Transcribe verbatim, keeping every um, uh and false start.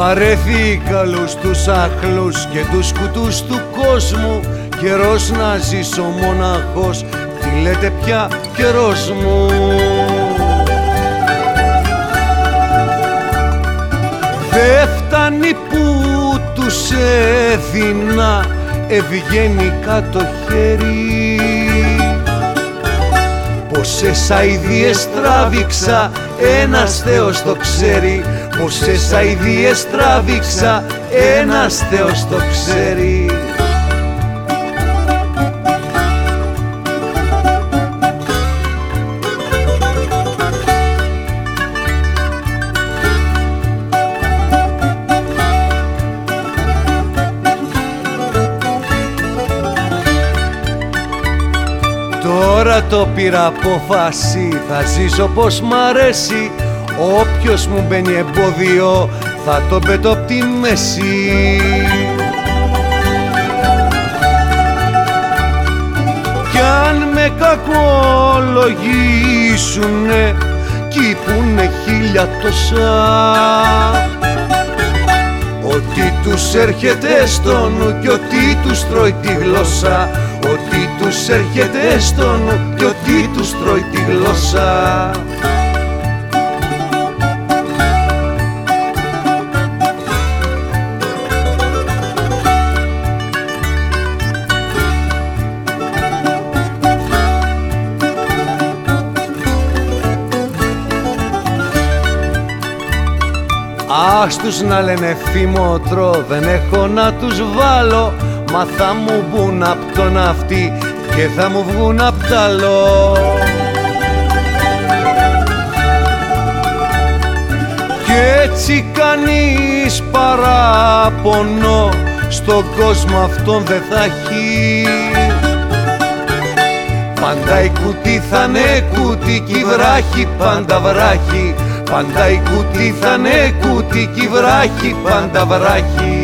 Βαρέθηκα όλους τους αχλούς και τους κουτούς του κόσμου. Καιρός να ζήσω μοναχός, τι λέτε πια καιρός μου. Δε φτάνει που τους έδινα ευγενικά το χέρι. Πόσες αηδίες τράβηξα, ένας Θεός το ξέρει. Πόσες αηδίες τράβηξα, ένας Θεός το ξέρει. Τώρα το πήρα απόφαση, θα ζήσω πως μ' αρέσει. Όποιος μου μπαίνει εμπόδιο, θα το πετώ απ' τη μέση. Κι αν με κακολογήσουνε, κι πούνε χίλια τόσα, ότι τους έρχεται στο νου κι ότι τους τρώει τη γλώσσα. Ότι τους έρχεται στο νου κι ότι τους τρώει τη γλώσσα. Ας τους να λένε φήμοτρο, δεν έχω να τους βάλω. Μα θα μου μπουν απ' τον αυτί και θα μου βγουν απ' τ' άλλο. Κι έτσι κανείς παράπονο στον κόσμο αυτόν δεν θα έχει. Πάντα η κουτί θα είναι κουτί κι η βράχη πάντα βράχη. Πάντα η κουτί θα είναι κουτί κι η βράχη πάντα βράχη.